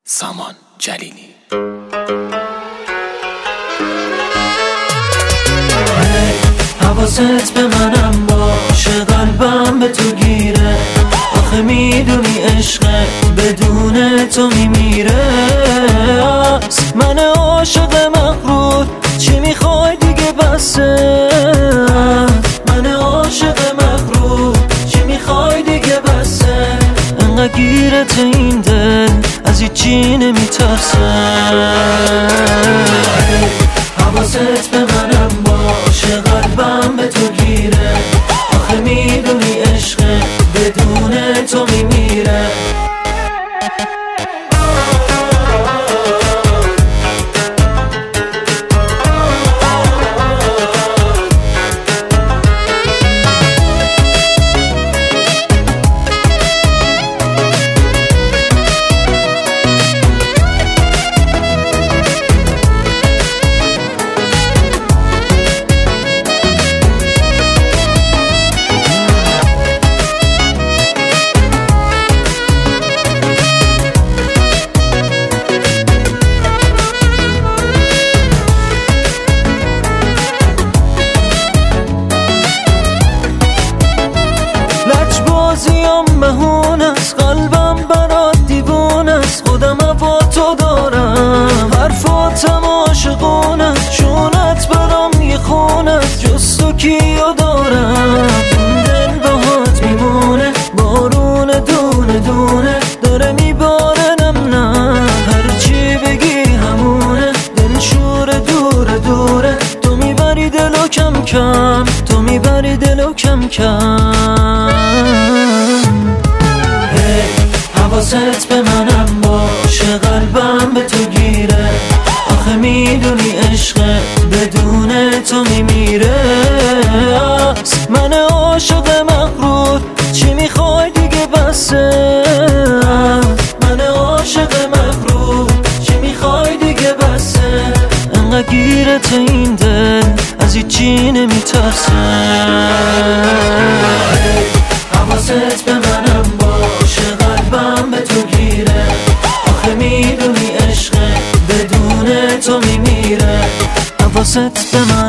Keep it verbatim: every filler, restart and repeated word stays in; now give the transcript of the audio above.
سامان جلیلی. حواست به منم باشه، قلبم به تو گیره. آخه میدونی عشقه بدون تو میمیره. من عاشق مغرور، چی میخوای دیگه بسه. من عاشق مغرور، چی میخوای دیگه بسه. انقدر گیرت این دل از هیچی نمیترسه. حواست به منم باشه، قلبم به تو گیره. آخه میدونی عشقه بدون تو میمیره. لجبازیم بهون است، قلبم برات دیوون است. خودم با تو دارم، حرفاتم عاشقون است. چونت برام یه خون است، جز تو کیو دارم. این دل باهات میمونه، بارون دونه دونه داره میباره. نم نه هرچی بگی همونه، دل شور دوره دوره. تو میبری دلو کم کم، تو میبری دلو کم کم. حواست به منم باشه، قلبم به تو گیره. آخه میدونی عشقه بدون تو میمیره. من عاشق مغرور، چی میخوای دیگه بسه. من عاشق مغرور، چی میخوای دیگه بسه. انقدر گیرت این دل از هیچی نمیترسه. حواست به منم باشه، قلبم به تو گیره. آخه میدونی عشقه بدون تو میمیره. حواست به من